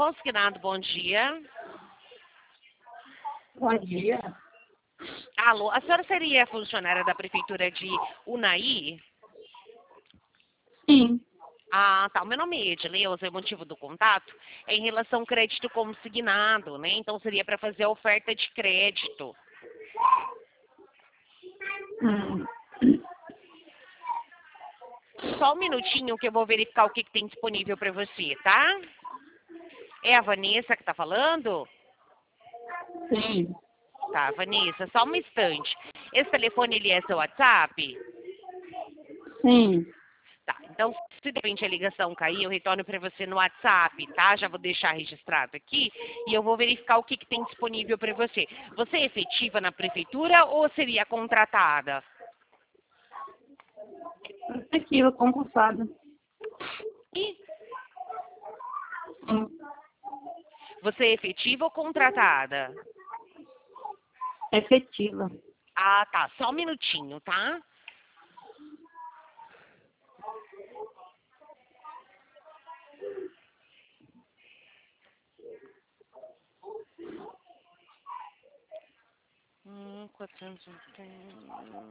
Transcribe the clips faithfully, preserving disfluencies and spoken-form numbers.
Consignado, bom dia. Bom dia. Alô, a senhora seria funcionária da prefeitura de Unai? Sim. Ah, tá. O meu nome é Edileuza, o motivo do contato é em relação ao crédito consignado, né? Então seria para fazer a oferta de crédito. Hum. Só um minutinho que eu vou verificar o que, que tem disponível para você, tá? É a Vanessa que tá falando? Sim. Tá, Vanessa, só um instante. Esse telefone, ele é seu WhatsApp? Sim. Tá, então se de repente a ligação cair, eu retorno para você no WhatsApp, tá? Já vou deixar registrado aqui e eu vou verificar o que, que tem disponível para você. Você é efetiva na prefeitura ou seria contratada? Efetiva, concursada. E Sim. você é efetiva ou contratada? Efetiva. Ah, tá, só um minutinho, tá? Hum, quatrocentos e trinta.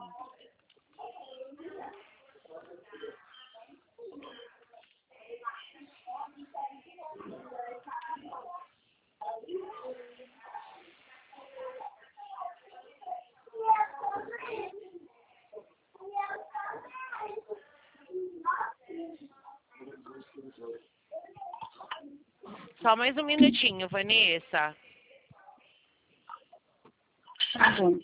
Só mais um minutinho, Vanessa. Tá bom.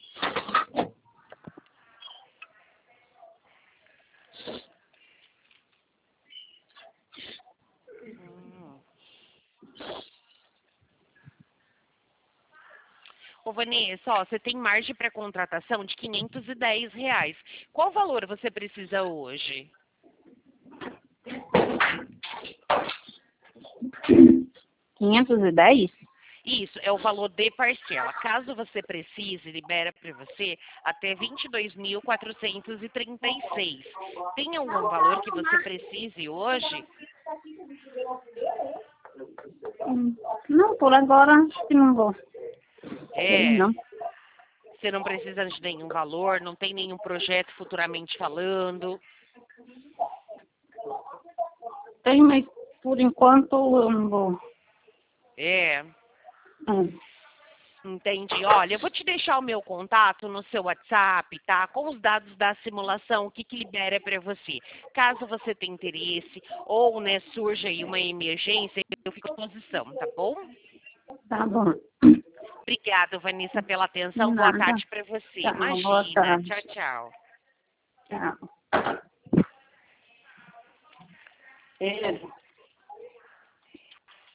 Hum. Ô, Vanessa, ó, você tem margem para contratação de quinhentos e dez reais. Qual valor você precisa hoje? quinhentos e dez? Isso, é o valor de parcela. Caso você precise, libera para você até vinte e dois mil quatrocentos e trinta e seis. Tem algum valor que você precise hoje? Hum. Não, por agora acho que não vou. Tem, É, não. você não precisa de nenhum valor, não tem nenhum projeto futuramente falando. Tem, mas por enquanto eu não vou. É, Hum. entendi. Olha, eu vou te deixar o meu contato no seu WhatsApp, tá? Com os dados da simulação, o que, que libera para você. Caso você tenha interesse ou, né, surja aí uma emergência, eu fico à disposição, tá bom? Tá bom. Obrigada, Vanessa, pela atenção. Boa Nada. tarde para você. Tá, boa Imagina. tarde. Tchau, tchau. Tchau. É.